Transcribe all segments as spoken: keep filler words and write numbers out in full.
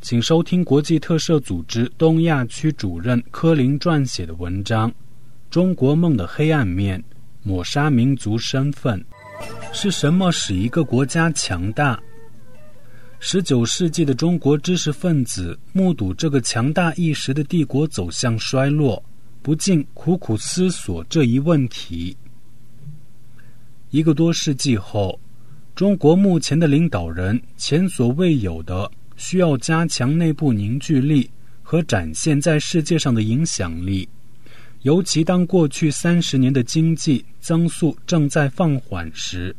请收听国际特赦组织东亚区主任柯林撰写的文章《中国梦的黑暗面：抹杀民族身份》。是什么使一个国家强大？十九世纪的中国知识分子目睹这个强大一时的帝国走向衰落，不禁苦苦思索这一问题。一个多世纪后，中国目前的领导人前所未有的需要加强内部凝聚力和展现在世界上的影响力，尤其当过去三十年的经济增速正在放缓时。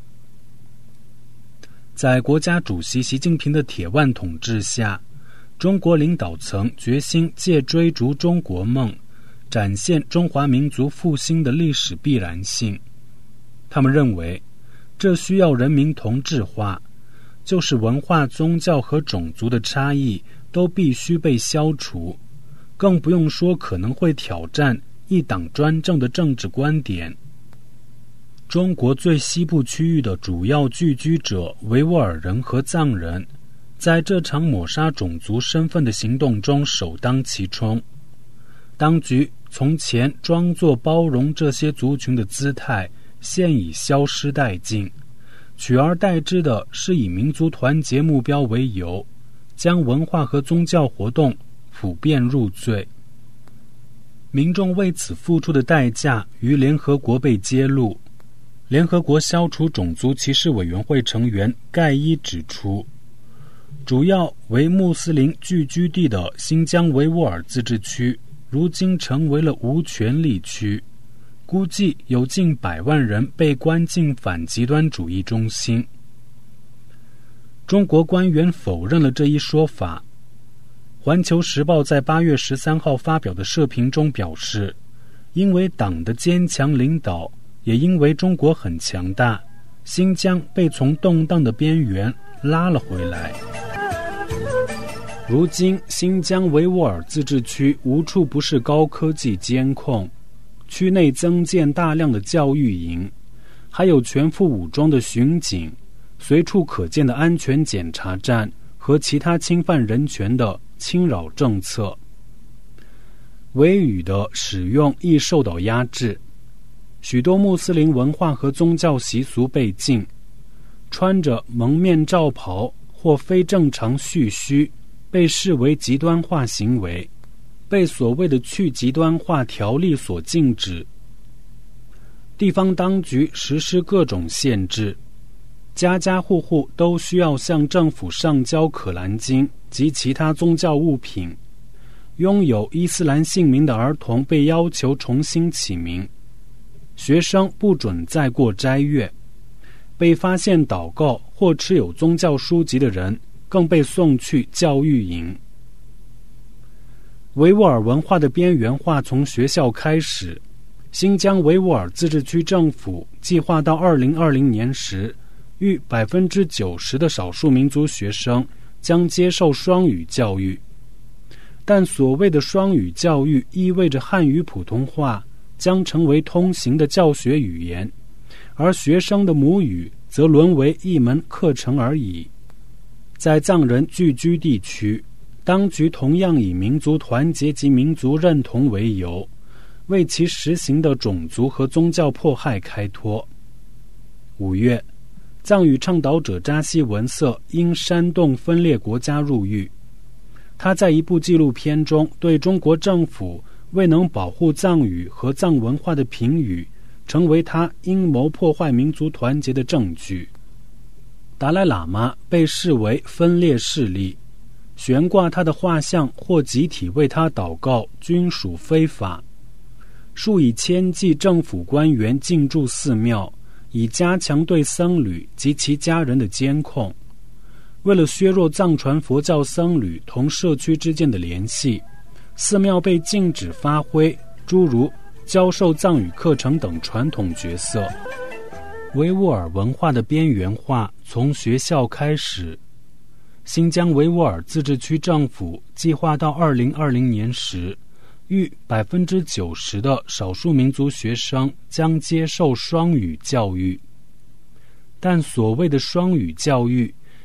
在国家主席习近平的铁腕统治下，中国领导层决心借追逐中国梦，展现中华民族复兴的历史必然性。他们认为，这需要人民同质化，就是文化、宗教和种族的差异都必须被消除，更不用说可能会挑战一党专政的政治观点。中国最西部区域的主要聚居者维吾尔人和藏人，在这场抹杀种族身份的行动中首当其冲。当局从前装作包容这些族群的姿态，现已消失殆尽，取而代之的是以民族团结目标为由，将文化和宗教活动普遍入罪。民众为此付出的代价于联合国被揭露。联合国消除种族歧视委员会成员盖伊指出，主要为穆斯林聚居地的新疆维吾尔自治区如今成为了无权利区，估计有近百万人被关进反极端主义中心。中国官员否认了这一说法。环球时报在八月十三号发表的社评中表示，因为党的坚强领导，也因为中国很强大，新疆被从动荡的边缘拉了回来。如今新疆维吾尔自治区无处不是高科技监控，区内增建大量的教育营，还有全副武装的巡警，随处可见的安全检查站和其他侵犯人权的侵扰政策。维语的使用亦受到压制，许多穆斯林文化和宗教习俗被禁，穿着蒙面罩袍或非正常蓄须被视为极端化行为，被所谓的去极端化条例所禁止。地方当局实施各种限制，家家户户都需要向政府上交可兰经及其他宗教物品，拥有伊斯兰姓名的儿童被要求重新起名，学生不准再过斋月，被发现祷告或持有宗教书籍的人更被送去教育营。维吾尔文化的边缘化从学校开始，新疆维吾尔自治区政府计划到二零二零年时，逾百分之九十的少数民族学生将接受双语教育。但所谓的双语教育意味着汉语普通话将成为通行的教学语言，而学生的母语则沦为一门课程而已。在藏人聚居地区，当局同样以民族团结及民族认同为由，为其实行的种族和宗教迫害开脱。五月，藏语倡导者扎西文色因煽动分裂国家入狱。他在一部纪录片中对中国政府未能保护藏语和藏文化的评语，成为他阴谋破坏民族团结的证据。达赖喇嘛被视为分裂势力，悬挂他的画像或集体为他祷告均属非法。数以千计政府官员进驻寺庙，以加强对僧侣及其家人的监控。为了削弱藏传佛教僧侣同社区之间的联系，寺庙被禁止发挥诸如教授藏语课程等传统角色。维吾尔文化的边缘化从学校开始。新疆维吾尔自治区政府计划到二零二零年时，逾百分之九十的少数民族学生将接受双语教育。但所谓的双语教育，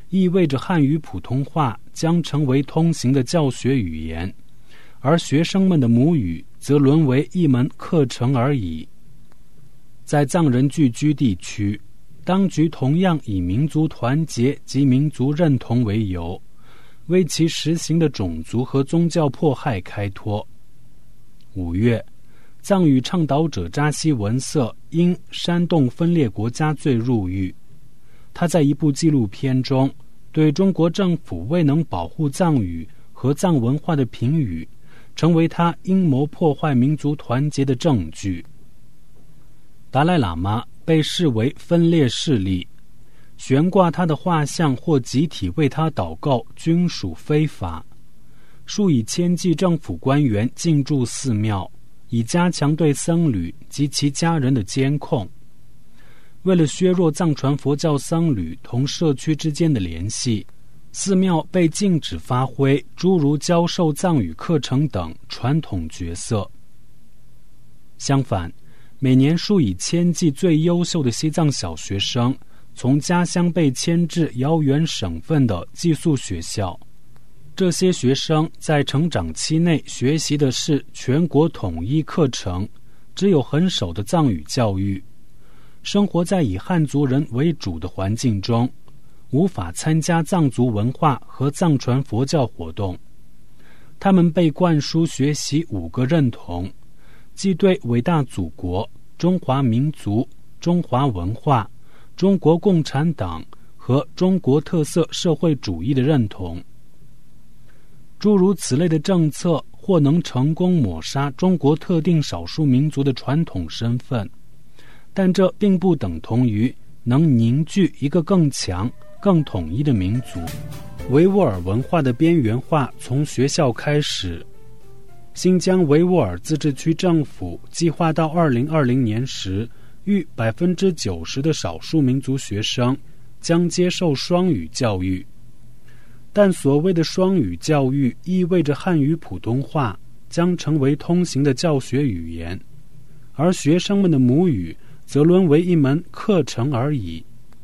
意味着汉语普通话将成为通行的教学语言，而学生们的母语则沦为一门课程而已。在藏人聚居地区，当局同样以民族团结及民族认同为由，为其实行的种族和宗教迫害开脱。五月，藏语倡导者扎西文色因煽动分裂国家罪入狱。他在一部纪录片中对中国政府未能保护藏语和藏文化的评语，成为他阴谋破坏民族团结的证据。达赖喇嘛被视为分裂势力，悬挂他的画像或集体为他祷告均属非法。数以千计政府官员进驻寺庙，以加强对僧侣及其家人的监控。为了削弱藏传佛教僧侣同社区之间的联系，寺庙被禁止发挥诸如教授藏语课程等传统角色。相反，每年数以千计最优秀的西藏小学生从家乡被迁至遥远省份的寄宿学校，这些学生在成长期内学习的是全国统一课程，只有很少的藏语教育，生活在以汉族人为主的环境中，无法参加藏族文化和藏传佛教活动。他们被灌输学习五个认同，即对伟大祖国、中华民族、中华文化、中国共产党和中国特色社会主义的认同。诸如此类的政策或能成功抹杀中国特定少数民族的传统身份，但这并不等同于能凝聚一个更强、更统一的民族。维吾尔文化的边缘化从学校开始。新疆维吾尔自治区政府计划到二零二零年时，逾百分之九十的少数民族学生将接受双语教育。但所谓的双语教育意味着汉语普通话将成为通行的教学语言，而学生们的母语则沦为一门课程而已。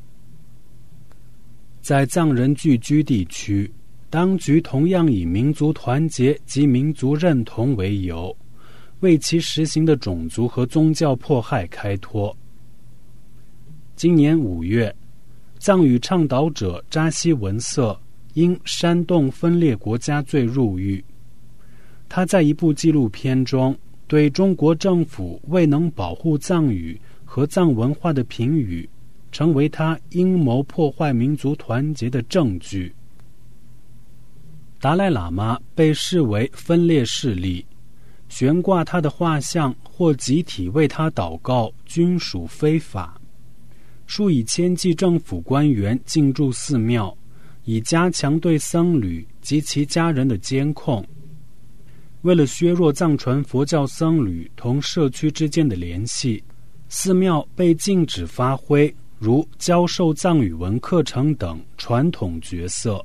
在藏人聚居地区，当局同样以民族团结及民族认同为由，为其实行的种族和宗教迫害开脱。今年五月，藏语倡导者扎西文色因煽动分裂国家罪入狱。他在一部纪录片中对中国政府未能保护藏语和藏文化的评语，成为他阴谋破坏民族团结的证据。达赖喇嘛被视为分裂势力，悬挂他的画像或集体为他祷告均属非法。数以千计政府官员进驻寺庙，以加强对僧侣及其家人的监控。为了削弱藏传佛教僧侣同社区之间的联系，寺庙被禁止发挥如教授藏语文课程等传统角色。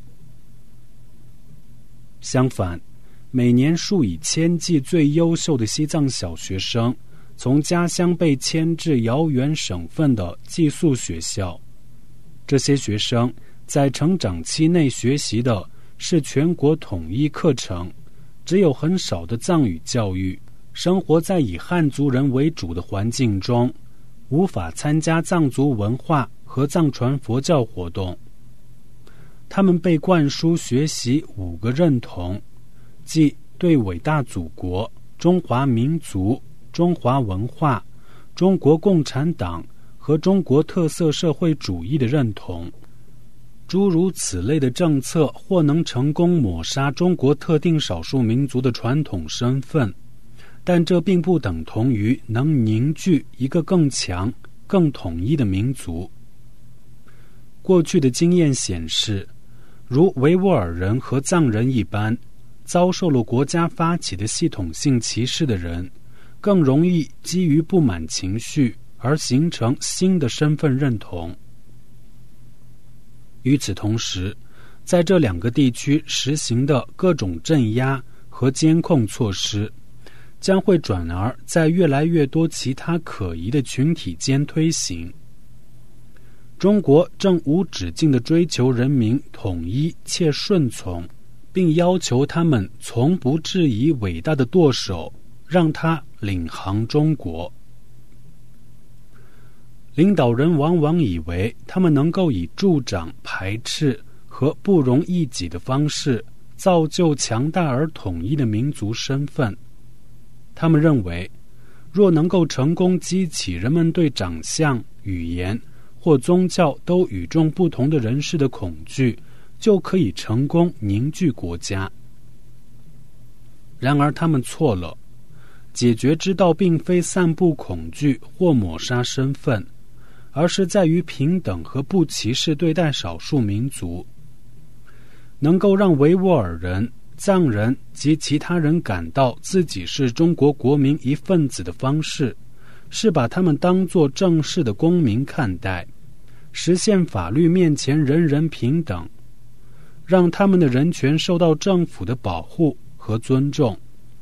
相反，每年数以千计最优秀的西藏小学生从家乡被迁至遥远省份的寄宿学校，这些学生在成长期内学习的是全国统一课程，只有很少的藏语教育，生活在以汉族人为主的环境中，无法参加藏族文化和藏传佛教活动。他们被灌输学习五个认同，即对伟大祖国、中华民族、中华文化、中国共产党和中国特色社会主义的认同。诸如此类的政策或能成功抹杀中国特定少数民族的传统身份，但这并不等同于能凝聚一个更强、更统一的民族。过去的经验显示，如维吾尔人和藏人一般，遭受了国家发起的系统性歧视的人，更容易基于不满情绪而形成新的身份认同。与此同时，在这两个地区实行的各种镇压和监控措施，将会转而在越来越多其他可疑的群体间推行。 中国正无止境地追求人民统一且顺从，并要求他们从不质疑伟大的舵手，让他领航中国。领导人往往以为他们能够以助长、排斥和不容异己的方式造就强大而统一的民族身份。他们认为，若能够成功激起人们对长相、语言或宗教都与众不同的人士的恐惧，就可以成功凝聚国家。然而他们错了，解决之道并非散布恐惧或抹杀身份，而是在于平等和不歧视对待少数民族。能够让维吾尔人、藏人及其他人感到自己是中国国民一份子的方式，是把他们当作正式的公民看待，实现法律面前人人平等，让他们的人权受到政府的保护和尊重。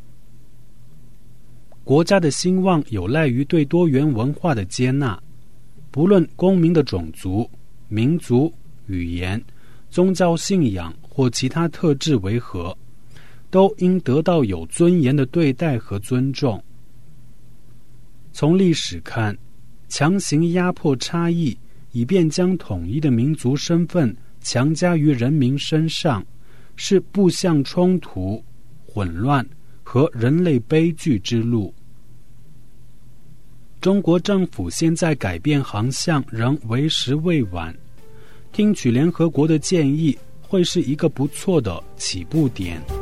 国家的兴旺有赖于对多元文化的接纳，不论公民的种族、民族、语言、宗教信仰或其他特质为何，都应得到有尊严的对待和尊重。从历史看，强行压迫差异，以便将统一的民族身份强加于人民身上，是步向冲突、混乱和人类悲剧之路。中国政府现在改变航向仍为时未晚，听取联合国的建议会是一个不错的起步点。